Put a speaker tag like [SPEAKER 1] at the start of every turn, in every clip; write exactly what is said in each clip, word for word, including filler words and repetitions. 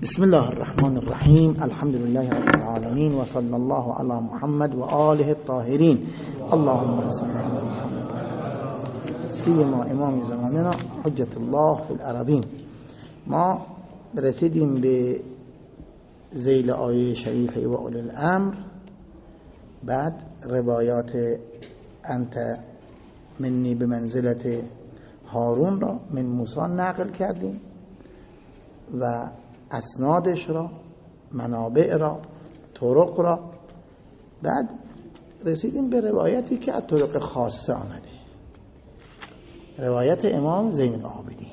[SPEAKER 1] بسم الله الرحمن الرحیم. الحمد لله رب العالمین و صلی الله علی محمد و آله الطاهرین. اللهم صل علی محمد سیما امام زماننا حجت الله فی الارضین. ما رسیدیم به ذیل آیه شریفه و اولی الامر. بعد روایات انت منی به منزلت هارون را من موسی نقل کردیم و اسنادش را، منابع را، طرق را. بعد رسیدیم به روایتی که از طرق خاصه آمده، روایت امام زین العابدین،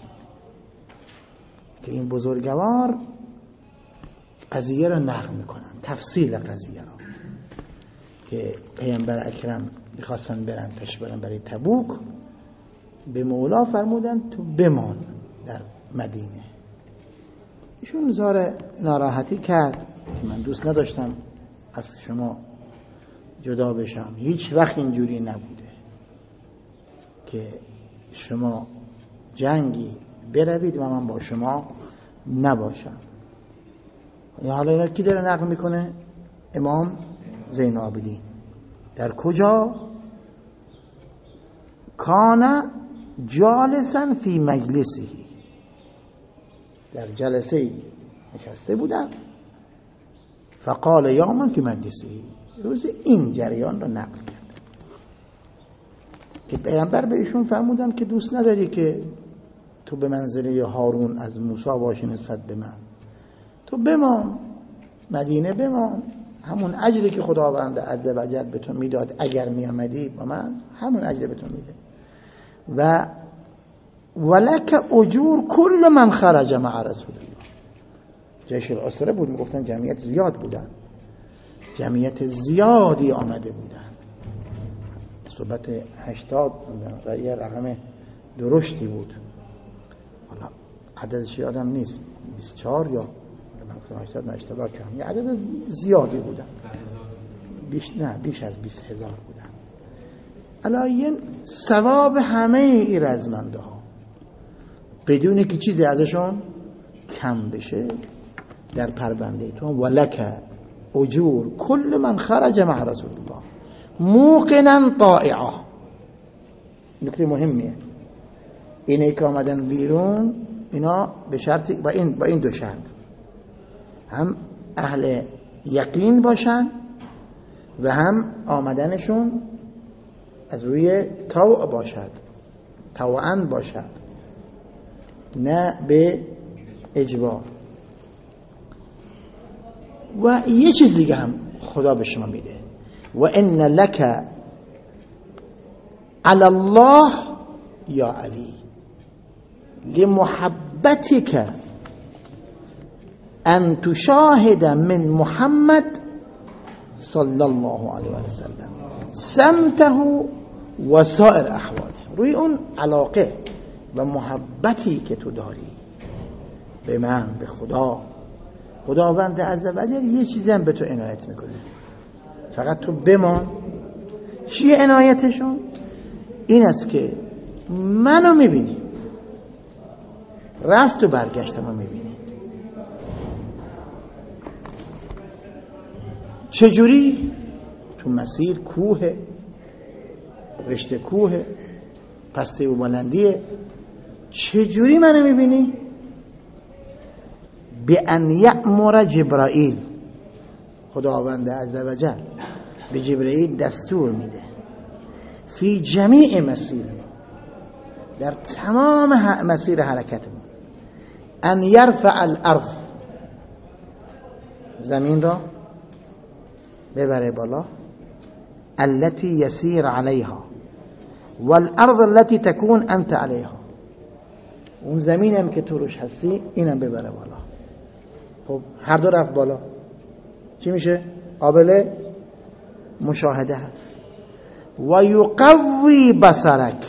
[SPEAKER 1] که این بزرگوار قضیه را نقل میکنن، تفصیل قضیه را، که پیامبر اکرم میخواستن برن پیش برن برای تبوک، به مولا فرمودن تو بمان در مدینه. ایشون زار ناراحتی کرد که من دوست نداشتم از شما جدا بشم. هیچ وقت اینجوری نبوده که شما جنگی بروید و من با شما نباشم. حالا اینا کی داره نقل میکنه؟ امام زین العابدین. در کجا؟ کان جالسا فی مجلسی، در جلسه نشسته بودن. فقال یوما فی مجلسی، روز این جریان را نقل کرد که پیامبر به ایشون فرمودن که دوست نداری که تو به منزله هارون از موسی باشی نسبت به من، تو بمان مدینه، بمان، همون اجری که خداوند عز و جل به تو میداد اگر می آمدی با من، همون اجر به تو میده. و ولک اجور کل من خرج مع رسول الله. جیش العسره بود، میگفتن جمعیت زیاد بودن، جمعیت زیادی آمده بودن، صحبت هشتاد و یه رقم درشتی بود. حالا عددش یادم نیست، بیست و چهار یا من هشتاد نه اشتباه کردم، یه عدد زیادی بودن، بیش نه بیش از بیست هزار بودن. علایین ثواب همه این رزمنده ها بدون که چیزی ازشون کم بشه در پرونده تو. ولک اجور کل من خرج مع رسول الله موقنا طائعا. نکته مهمیه اینه که آمدن بیرون، اینا به شرط با این با این دو شرط، هم اهل یقین باشن و هم آمدنشون از روی طوع باشد، طوعاً باشد، نه به اجبار. و یه چیز دیگه هم خدا به شما میده، و ان لک علی الله یا علی لمحبتک ان تشاهد من محمد صلی الله علیه و سلم سمته و سایر احواله. روی اون علاقه و محبتی که تو داری به من، به خدا، خداوند عزوجل یه چیزی هم به تو عنایت میکنه، فقط تو بمان. چیه عنایتشون؟ این است که منو میبینی، رفت و برگشتم رو میبینی. چجوری؟ تو مسیر کوه، رشته کوه، پسته و بلندیه. چجوری منو میبینی؟ به ان یأمر جبرائیل، خداوند عزوجل به جبرائیل دستور میده فی جمیع مسیر، در تمام مسیر حرکتمون، ان یرفع الارض، زمین را ببره بالا، التي يسير عليها والارض التي تكون انت عليها، اون زمین هم که تو روش هستی اینم ببره بالا. خب هر دو رفت بالا، چی میشه؟ قابل مشاهده هست. و یقوی بصرک،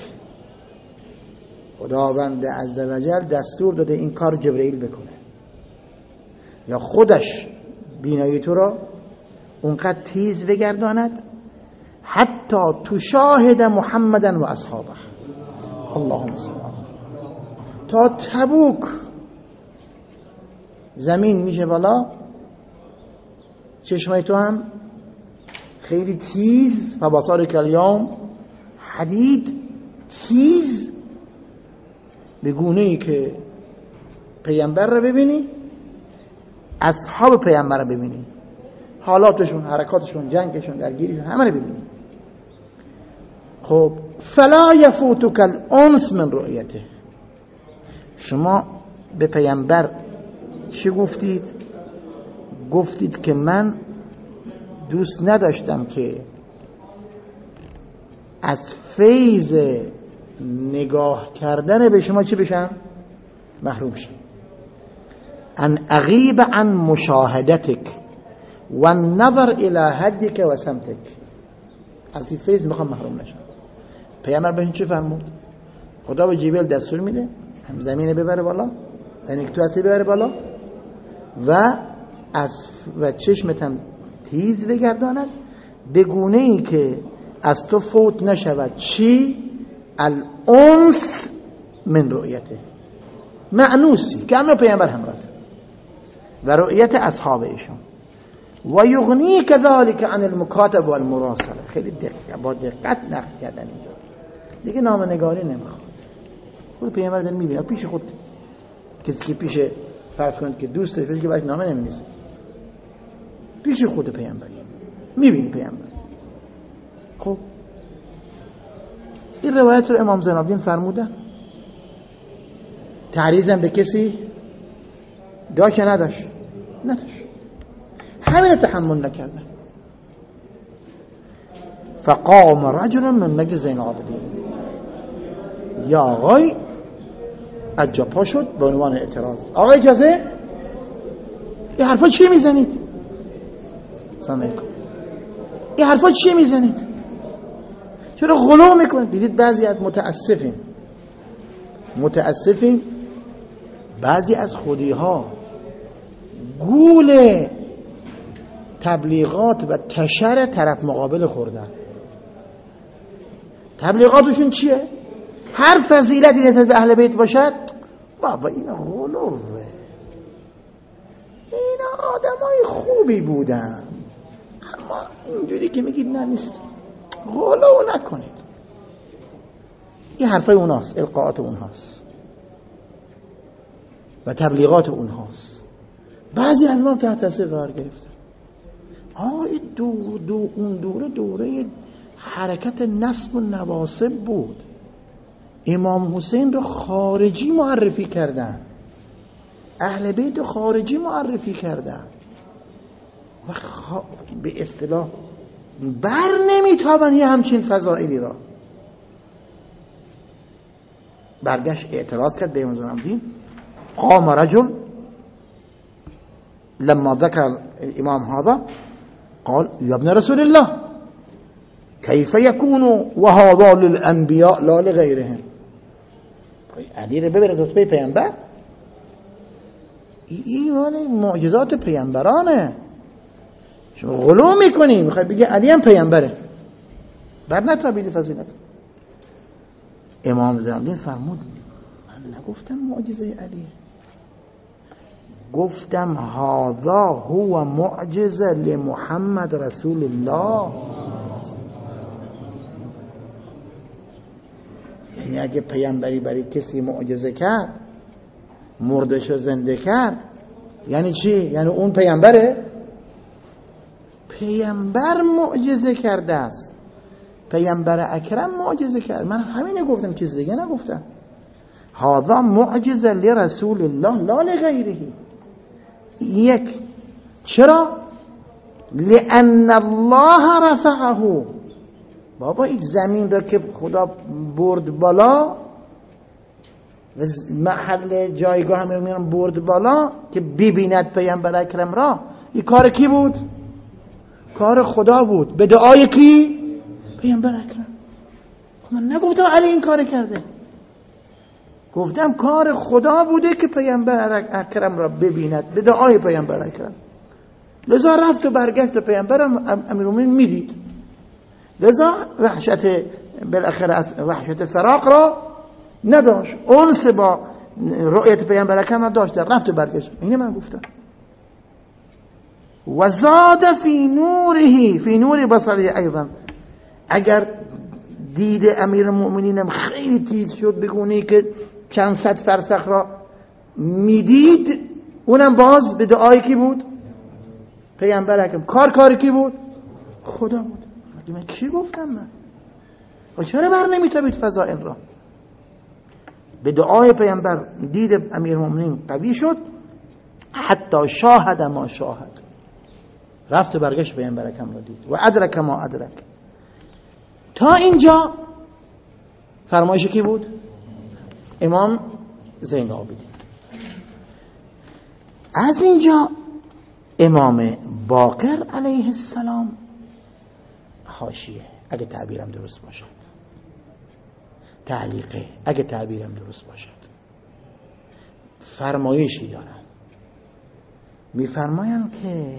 [SPEAKER 1] خداوند عزوجل دستور داده این کار جبرئیل بکنه، یا خودش بینایی تو را اونقدر تیز بگرداند حتی تشاهد محمدن و اصحابه. اللهم صل تا تبوک زمین میشه بالا، چشمای تو هم خیلی تیز، فبصار کلیوم حدید، تیز، به گونه ای که پیامبر رو ببینی، اصحاب پیامبر رو ببینی، حالاتشون، حرکاتشون، جنگشون، درگیریشون، همه رو ببینی. خب فلا یفوتک الانس من رؤیته. شما به پیامبر چی گفتید؟ گفتید که من دوست نداشتم که از فیض نگاه کردن به شما چی بشم؟ محروم شم. ان اغیب عن مشاهدتک و النظر الى هدیک و سمتک. از این فیض میخوام محروم نشم. پیامبر بهش چی فرمود؟ خدا به جبریل دستور میده هم زمین ببره بالا، یعنی که تو اصلی ببره بالا و از و چشمت هم تیز بگرداند به گونه ای که از تو فوت نشود چی؟ الانس من رؤیته، معنوسی که اما پیامبر همراه و رؤیت اصحاب ایشون و یغنی کذالک عن المکاتب والمراسله. خیلی دقت با دقت نقد کردن اینجا. دیگه نامه‌نگاری نمیخواد. خود پیامبر داره میبینه پیش خود، کسی که پیش فرض کنید که دوست داره که باید نامه نمی‌نویسه، پیش خود پیامبر میبینی پیامبر. خب این روایت رو امام زین العابدین فرمودن، تعریضم به کسی داشت یا نداشت؟ نداشت، همین تحمل نکردن. فقام رجل من مجلس زین العابدین، یا آقای از جا پا شد به عنوان اعتراض. آقای اجازه این حرفا چی میزنید؟ سلام علیکم، این حرفا چی میزنید؟ چرا غلو میکنید؟ دیدید بعضی از متاسفین متاسفین بعضی از خودی ها گول تبلیغات و تشر طرف مقابل خوردن. تبلیغاتشون چیه؟ هر فضیلتی نسبت به اهل بیت باشد، بابا اینا غلوه، اینا آدمای خوبی بودن، اما اینجوری که میگید نه نیست، غلو نکنید. این حرفای اوناست، القاءات اونهاست و تبلیغات اونهاست. بعضی از ما تحت تاثیر قرار گرفتن. آه این دو دو اون دوره دوره حرکت نصب و نواصب بود. امام حسین رو خارجی معرفی کردن، اهل بیت رو خارجی معرفی کردن و خ... به اصطلاح بر نمیتابن یه همچین فضائلی را. برگشت اعتراض کرد به امام زین العابدین. قام رجل لما ذكر الامام هذا قال يا ابن رسول الله كيف يكون وهذا للانبياء لا لغيرهم. علی رو ببره رتبه پیامبر، این مال معجزات پیامبرانه. شما غلو میکنی، میخوای بگی علی هم پیامبره، بر نتابید فضیلت. امام زین العابدین فرمود من نگفتم معجزه علیه، گفتم هذا هو معجزه لمحمد رسول الله. یعنی اگه پیامبری برای کسی معجزه کرد، مردشو زنده کرد، یعنی چی؟ یعنی اون پیامبره؟ پیامبر معجزه کرده است، پیامبر اکرم معجزه کرد. من همینه گفتم، چیز دیگه نگفتم. هذا معجزه لرسول الله لا لغیره. یک، چرا؟ لأن الله رفعه. بابا این زمین را که خدا برد بالا و محل جایگاه همه میان برد بالا که ببیند پیامبر اکرم را، این کار کی بود؟ کار خدا بود، به دعای کی؟ پیامبر اکرم. خب من نگفتم علی این کار کرده، گفتم کار خدا بوده که پیامبر اکرم را ببیند به دعای پیامبر اکرم. لذا رفت و برگشت پیامبر امیرالمومنین میدید، لذا وحشت بالاخره از وحشت فراق را نداشت، انس با رؤیت پیامبر اکرم داشت، رفت و برگشت. اینه من گفتم و زاد فی نوره فی نور بصره ایضا. اگر دید امیر المؤمنینم خیلی تیز شد بگونی که چند صد فرسخ را میدید، اونم باز به دعای کی بود؟ پیامبر اکرم. کار کاری کی بود؟ خدا بود. مگه من کی گفتم؟ من و چرا بر نمیتابید فضائل را؟ به دعای پیامبر دید امیر المؤمنین قوی شد، حتی شاهد ما شاهد، رفت برگشت پیامبر اکرم را دید و ادرک ما ادرک. تا اینجا فرمایش کی بود؟ امام زین العابدین. از اینجا امام باقر علیه السلام حاشیه اگه تعبیرم درست باشد، تعلیقه اگه تعبیرم درست باشد، فرمایشی دارن. میفرمایند که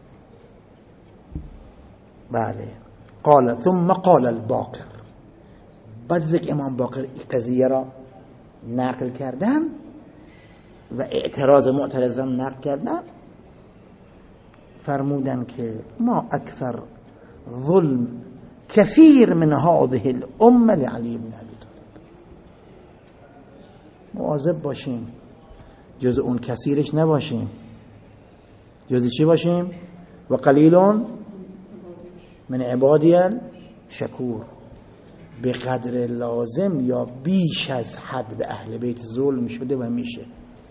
[SPEAKER 1] بله قال ثم قال الباقر، بعد از که امام باقر این قضیه را نقل کردن و اعتراض معترض را نقل کردن، فرمودن که ما اکثر ظلم کثیر من هذه الامه لعلی بن ابی طالب. مواظب باشیم جز اون کثیرش نباشیم، جز چی باشیم؟ و قلیلون من عبادی الشکور. به قدر لازم یا بیش از حد به اهل بیت ظلم شده و میشه.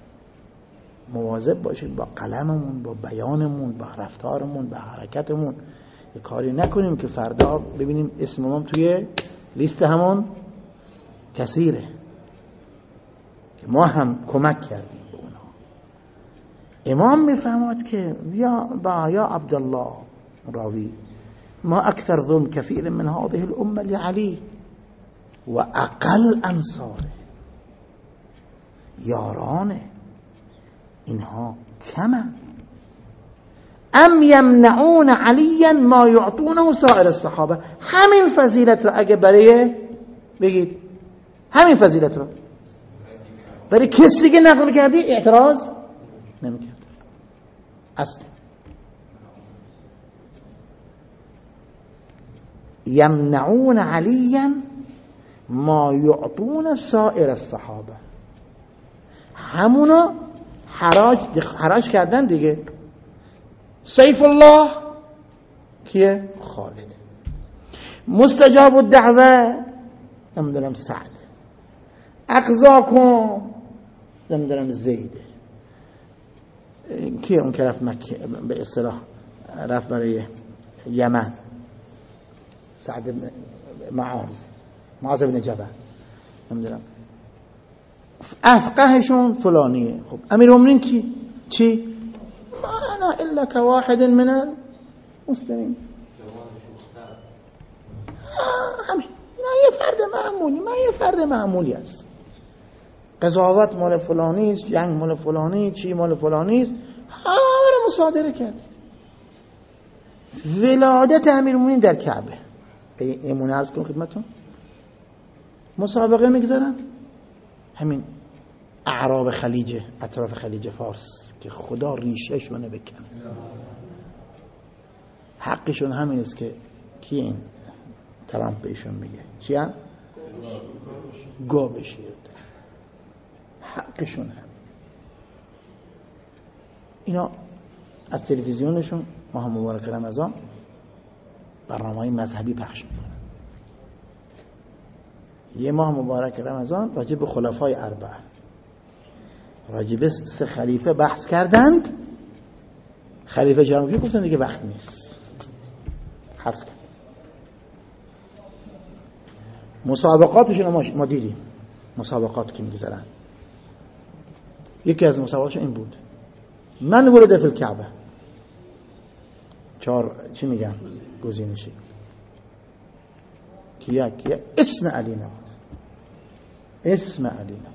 [SPEAKER 1] مواظب باشیم با قلممون، با بیانمون، با رفتارمون، با حرکتمون یه کاری نکنیم که فردا ببینیم اسم ما توی لیست همون کثیره که ما هم کمک کردیم به اونها. امام میفهمد که یا با یا عبدالله راوی ما اکثر ظلم کثیر من هذه الامه لعلی و اقل انصاره، یارانه اینها کمه. ام یمنعون علیا ما یعطونه سائر الصحابه. همین فضیلت رو اگه برای بگید همین فضیلت رو برای کسی دیگه نقل کردی اعتراض نمیکرد اصلا. یمنعون علیا ما یعطون سائر الصحابه، همونا حراج حراج کردن دیگه. سیف الله کیه؟ خالد. مستجاب الدعوه نمیدونم سعد. اقضاکم نمیدونم زیده. کیه اون که رفت مکه به اصطلاح رفت برای یمن؟ سعد بن معاذ معاذ بن جبل. نمیدونم افقهشون فلانیه. خب امیر المؤمنین کی؟ چی؟ ما انا الا كواحد من المسلمين. همین نه یه فرد معمولی، من یه فرد معمولی هست. قضاوت مال فلانی است، جنگ مال فلانی، چی مال فلانی است، همه رو مصادره کرد. ولادت امیرالمومنین در کعبه. ایمون عرض کنم خدمتتون، مسابقه میگذارن همین اعراب خلیج، اطراف خلیج فارس که خدا ریشهشونه بکنه. حقشون همین است که کی این ترامپ بهشون میگه چی هم؟ گا بشید. حقشون هم اینا از تلویزیونشون ماه مبارک رمضان برنامه‌های مذهبی پخش میکنن. یه ماه مبارک رمضان راجع به خلفای اربعه، راجع به سه خلیفه بحث کردند. خلیفه چهارم گفتن دیگه وقت نیست، حذف کن. مسابقاتشون ما دیدیم، مسابقات که میگذارن. یکی از مسابقاتش این بود من ولد فی الکعبه، چهار چی میگن گزینشی، کیا کیا اسم علی نبود، اسم علی نبود.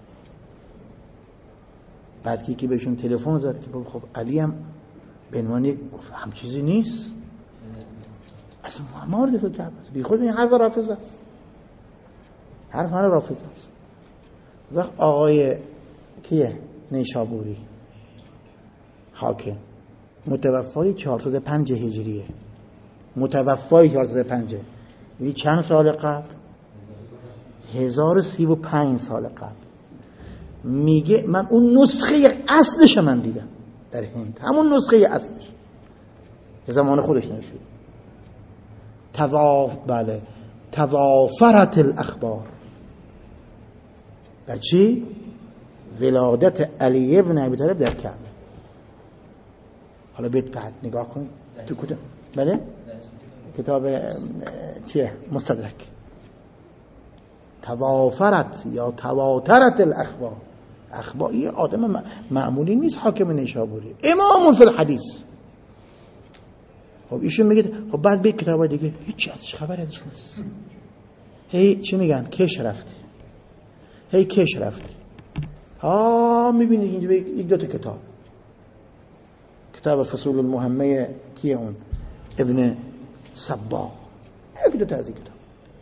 [SPEAKER 1] بعد کی که بهشون تلفن زد که خب علی هم به عنوان گفت هم چیزی نیست، اصلا مورد فی الکعبه بی خود این حرف رافضه است، حرف من رافضه است. وقت آقای کیه؟ نیشابوری حاکم، متوفای چهارصد و پنج هجریه، متوفای چهارصد و پنج، یعنی چند سال قبل؟ هزار و سی و پنج سال قبل. میگه من اون نسخه اصلش من دیدم در هند، همون نسخه اصلش که زمان خودش نشد. تواف بله توافرت الاخبار. بر چی؟ ولادت علی ابن ابی طالب در کعبه. حالا بیت بعد نگاه کن تو کتاب، بله کتاب چیه؟ مستدرک. توافرت یا تواترت الاخبار. اخبار یه آدم معمولی نیست حاکم نیشابوری، امام فی الحدیث. خب ایشون میگه خب بعد به کتابای دیگه هیچ ازش خبری ازش نیست. هی چی میگن؟ کش رفته، هی کش رفته. ها میبینید اینجا یک دو تا کتاب، کتاب فصول المهمه کیه اون؟ ابن صباغ. یک دو تا از این کتاب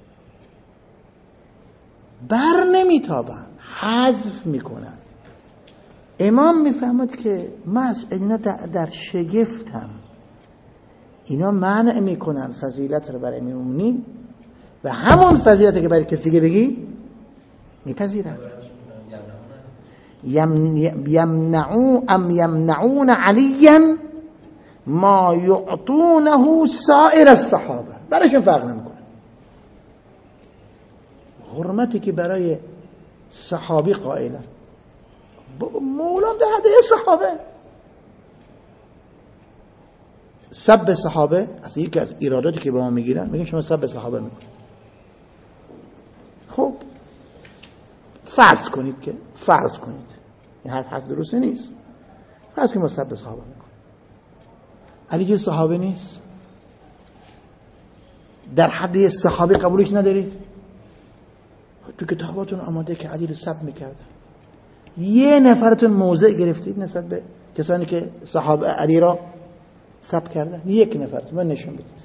[SPEAKER 1] بر نمیتابن، حذف میکنن. امام میفهمد که من اینا در شگفتم، اینا منع میکنن فضیلت رو برای امیرالمومنین و همون فضیلت که برای کسی دیگه بگی میپذیرن. یمنعون ام یمنعون علیا ما یعطونه سائر الصحابه. برایشون فرق نمیکنه. حرمتی که برای صحابی قائلن، مولام ده حده صحابه. سب صحابه اصلا یکی از ایراداتی که به ما میگیرن، میگن شما سب صحابه میکنید. خب فرض کنید که فرض کنید این حرف حرف درستی نیست. فرض کنید ما سب صحابه میکنیم. علی جز صحابه نیست؟ در حد صحابه قبولش ندارید؟ تو کتاباتون آماده که علی رو سب میکردن. یه نفرتون موضع گرفتید نسبت به کسانی که صحابه علی را سب کردن؟ یک نفرتون من نشون بدید.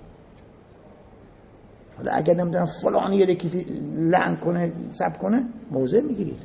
[SPEAKER 1] حالا اگر نمیدونم فلانی یه کسی لعن کنه سب کنه موضع میگیرید.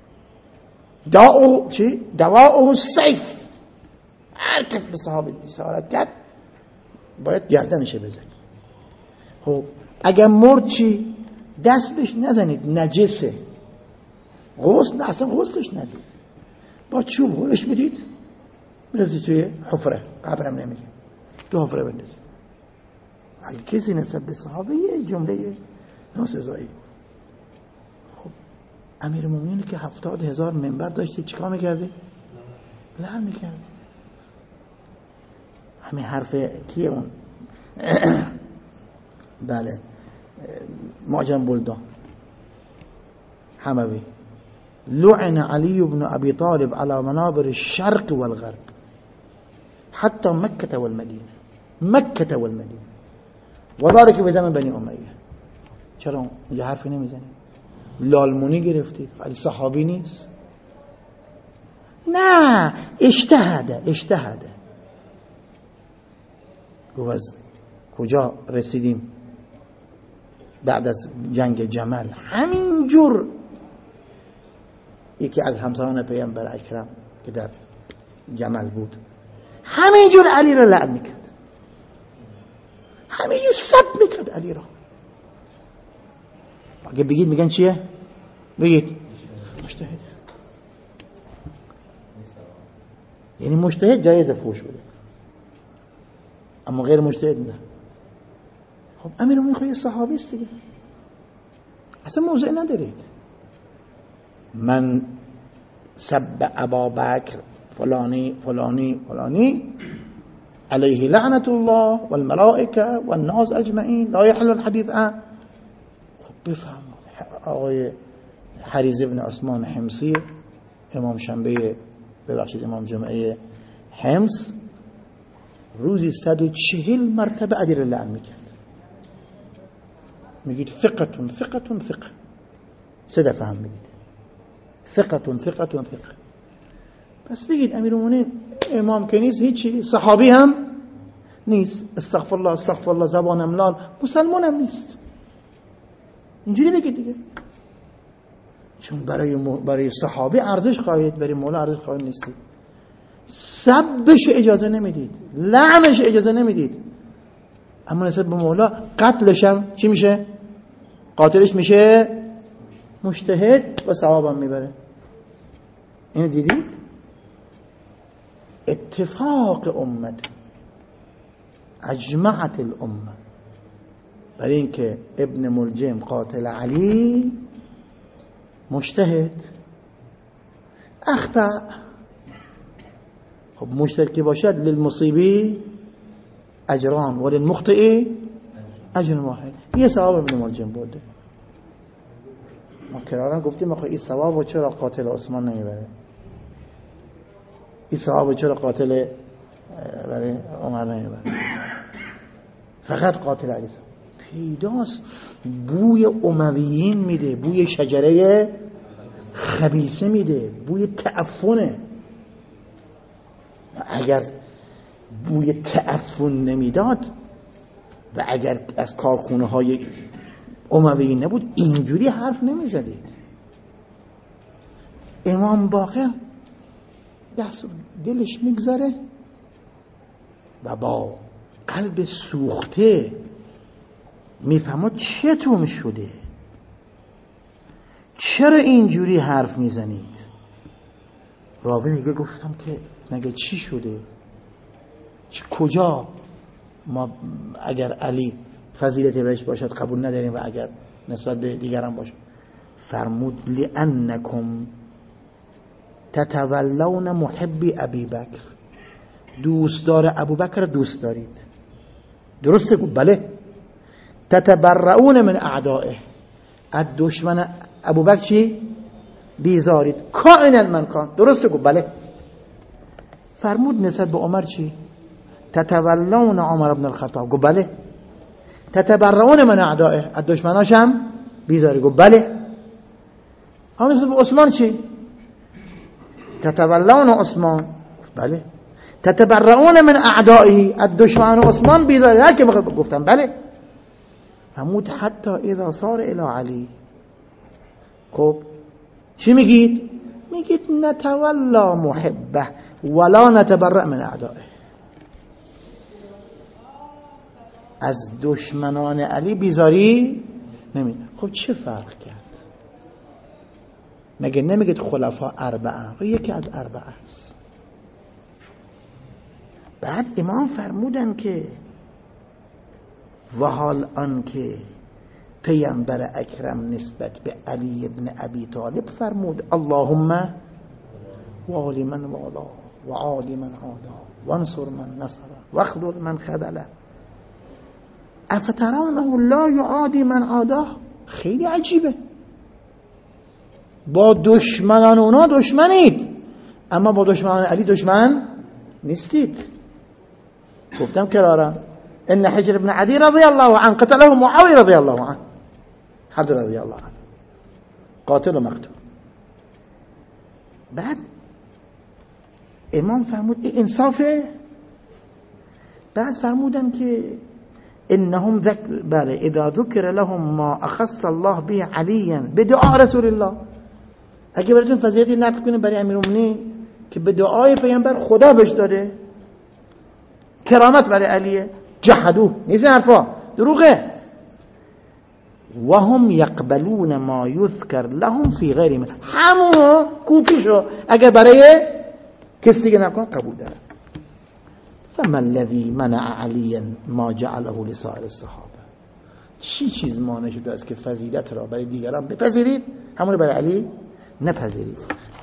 [SPEAKER 1] دعو چی؟ دواؤه السیف. هر کس به صحابه جسارت کرد باید گردنش بزنید. خب اگر مرد چی؟ دست بهش نزنید، نجسه. غسل اصلا غسلش ندید، با چوب هلش بدید بندازید توی حفره، قبرم نمیگه، تو حفره بندازید. اگه کسی نسبت به صحابه یه جمله ناسزایی. خب امیرالمومنین که هفتاد هزار منبر داشته چیکار میکرده؟ لعن میکرده. همین حرف کیه اون؟ بله معجم بلدان حموی. لعن علی بن ابی طالب على منابر الشرق والغرب حتى مكة والمدينة، مكة والمدينة وذلك به زمن بنی امیه. چرا یه حرفی نمیزنید؟ لالمونی گرفتید، علی صحابی نیست؟ نه، اجتهده اجتهده. گفت از کجا رسیدیم؟ بعد از جنگ جمل همینجور یکی از همسایان پیامبر اکرم که در جمل بود همینجور علی را لعن میکرد، همینجور سب میکرد علی را. اگه بگید میگن چیه؟ بگید مجتهد. یعنی مجتهد جایز فوش بده اما غیر مجتهد نه. خب امیرالمومنین خواهی صحابی است دیگه، اصلا موضع ندارید. من سب ابا بکر فلانی فلانی فلانی علیه لعنت الله والملائکه والناس اجمعین لا یحل الحدیث عنه. خب بفهم آقای حریز ابن عثمان حمصی، امام شنبه ببخشید امام جمعه حمص، روزی صد و چهل مرتبه علی را لعن میکرد. میگید ثقتون ثقتون ثقه، سه دفعه هم میگید ثقتون ثقتون ثقه. پس بگید امیرالمومنین امام که نیست، هیچی، صحابی هم نیست، استغفر الله استغفر الله زبانم لال، مسلمان هم نیست. اینجوری بگید دیگه. چون برای برای صحابه ارزش قائلید، برای مولا ارزش قائل نیستید. سبش اجازه نمیدید، لعنش اجازه نمیدید، اما نسبت به مولا قتلش هم چی میشه؟ قاتلش میشه مجتهد و ثوابم میبره. اینو دیدید؟ اتفاق امت، اجمعت الامه برای اینکه ابن ملجم قاتل علی مجتهد اخطأ. خب مجتهد که باشد للمصیبی اجران و للمخطئ اجر واحد، یه ثواب ابن ملجم برده. ما کرارن گفتیم آخه این ثواب چرا قاتل عثمان نمیبره، این ثواب چرا قاتل برای عمر نمیبره، فقط قاتل علی. پیداست بوی امویین میده، بوی شجره خبیثه میده، بوی تعفنه. اگر بوی تعفن نمیداد و اگر از کارخونه های امویین نبود اینجوری حرف نمیزدید. امام باقر دست دلش میگذاره و با قلب سوخته میفهمد چطور شده، چرا اینجوری حرف میزنید. راوی میگه گفتم که نگه چی شده، چی کجا ما اگر علی فضیلت برش باشد قبول نداریم و اگر نسبت به دیگران باشد. فرمود لأنکم تتولون محبی ابی بکر، دوستدار ابو بکر دوست دارید. درسته؟ بله. تتبرؤون من اعدائه، از دشمن ابو بکر چی؟ بیزارید. کائنا من کان. درسته؟ بله. فرمود نسبت به عمر چی؟ تتولون عمر بن الخطاب. گفت بله. تتبرؤون من اعدائه، از دشمناش هم بیزاری. گفت بله. اما نسبت به عثمان چی؟ تتولون عثمان. گفت بله. تتبرؤون من اعدائه، از دشمن عثمان بیزاری. هر که میخواد گفتم بله. فرمود حتی اذا صار الى علی. خب چی میگید؟ میگید نتولا محبه ولا نتبرأ من اعدائه، از دشمنان علی بیزاری نمید. خب چه فرق کرد؟ مگه نمیگید خلفا اربعه؟ یکی از اربعه است. بعد امام فرمودن که و حال آن که پیامبر اکرم نسبت به علی ابن ابی طالب فرمود اللهم والی من والا و عادی من عادا وانصر من نصره واخذل من خذله افترونه لا یعادی من عادا. خیلی عجیبه. با دشمنان اونا دشمنید، اما با دشمنان علی دشمن نیستید. گفتم کرارم ان حجر بن عدی رضی الله عنه قتله معاویه رضی الله عنه، حضر رضی الله عنه قاتل و مقتول. بعد امام فرمود این انصافه. بعد فرمودن که انهم ذک بله اذا ذکر لهم ما اخص الله به علیا بدعاء رسول الله. اگه براتون فضیلتی نقل کنه برای امیرالمومنین که به دعای پیامبر خدا بهش داده کرامت برای علیه، جحدو نیست حرفا، دروغه. و هم یقبلون ما یذکر لهم فی غیر من، همون کوپیشو اگر برای کسی دیگه نکن قبول داره. فما الذی منع علیا ما جعله لسائر الصحابه، چی چیز مانع شده است که فضیلت را برای دیگران بپذیرید همون برای علی نپذیرید؟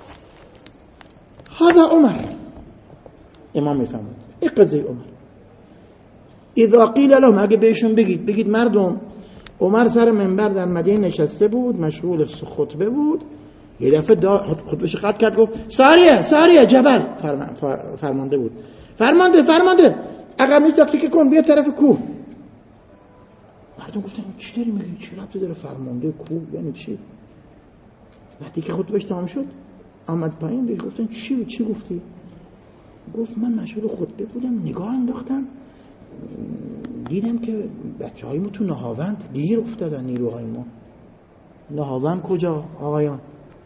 [SPEAKER 1] هذا عمر. امام میفهمید این قضیه عمر. اذا قیل لهم، اگه بهشون بگید بگید مردم عمر سر منبر در مدینه نشسته بود مشغول خطبه بود، یه دفعه خطبهش قطع کرد گفت ساریه ساریه جبل فرمانده بود، فرمانده فرمانده عقب نیست که کن بیا طرف کوه. مردم گفتن چی داری میگی؟ چی ربطی داره فرمانده کوه یعنی چی؟ وقتی که خطبهش تمام شد آمد پایین بهش گفتن چی چی گفتی؟ گفت من مشغول خطبه بودم نگاه انداختم دیدم که بچه های ما تو نهاوند گیر افتادن، نیروهای ما. نهاوند کجا آقایان؟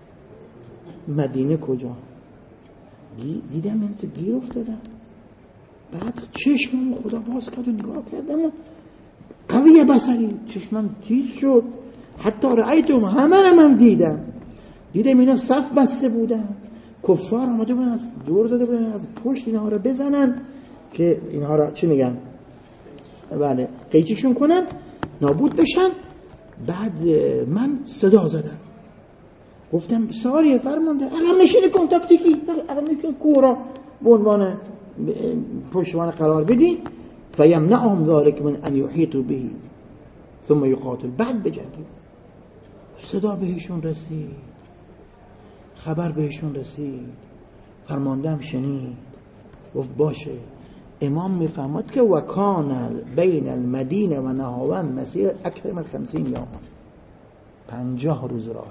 [SPEAKER 1] مدینه کجا؟ دیدم من تو گیر افتادم. بعد چشمم خدا باز کرد و نگاه کردم و قوی بصری چشمم تیز شد. حتی رأیتم، همه رو من دیدم. دیدم اینا صف بسته بودن، کفار آمده بودن از دور زده بودن از پشت اینها رو بزنن که اینها رو چی میگن؟ بله قیچیشون کنن نابود بشن. بعد من صدا زدم گفتم ساریه فرمانده عقب نشینی کن تاکتیکی، عقب نشینی کورا به عنوان پشتوانه قرار بدی. فیمنعهم ذلك من ان یحیطوا به ثم یقاتل. بعد بجنگی. صدا بهشون رسید، خبر بهشون رسید، فرمانده هم شنید، گفت باشه. امام میفهمد که وکان بین المدینه و نهاون مسیر اکثر من خمسین یوم، پنجاه روز راه.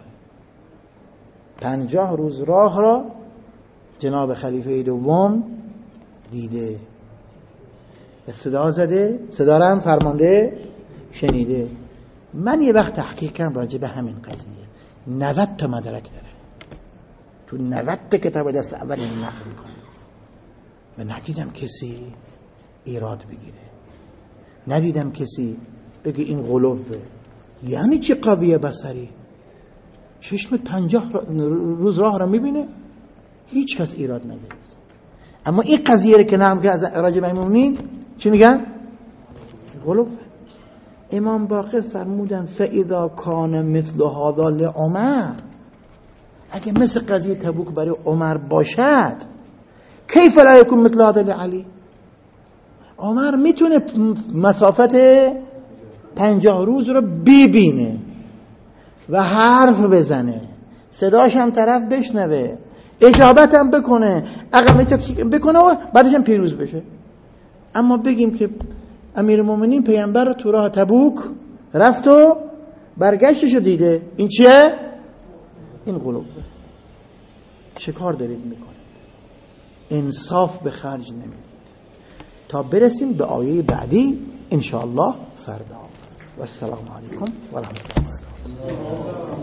[SPEAKER 1] پنجاه روز راه را جناب خلیفه دوم دیده و صدا زده، صدا را هم فرمانده شنیده. من یه وقت تحقیق کردم راجع به همین قضیه. نود تا مدرک داره، تو نود تا کتاب دست اول نقل میکنه و ندیدم کسی ایراد بگیره، ندیدم کسی بگه این غلوه. یعنی چی قویه بصری؟ چشم پنجاه روز راه را میبینه، هیچ کس ایراد نگرفت. اما این قضیه رو که نقل که از راجع به المؤمنین چی میگن؟ غلوه. امام باقر فرمودن فاذا کان مثل هذا لعمر، اگه مثل قضیه تبوک برای عمر باشد کیف لا یکون مثل هذا لعلی؟ عمر میتونه مسافت پنجاه روز رو ببینه و حرف بزنه، صداش هم طرف بشنوه، اجابت هم بکنه، عقب بکنه و بعدش هم پیروز بشه. اما بگیم که امیرالمومنین پیامبر رو تو راه تبوک رفت و برگشتشو دیده، این چیه؟ این غلوبه. چه کار دارید میکنید؟ انصاف به خرج نمیدید. تا برسیم به آیه بعدی انشاءالله فردا. و السلام علیکم و رحمت الله.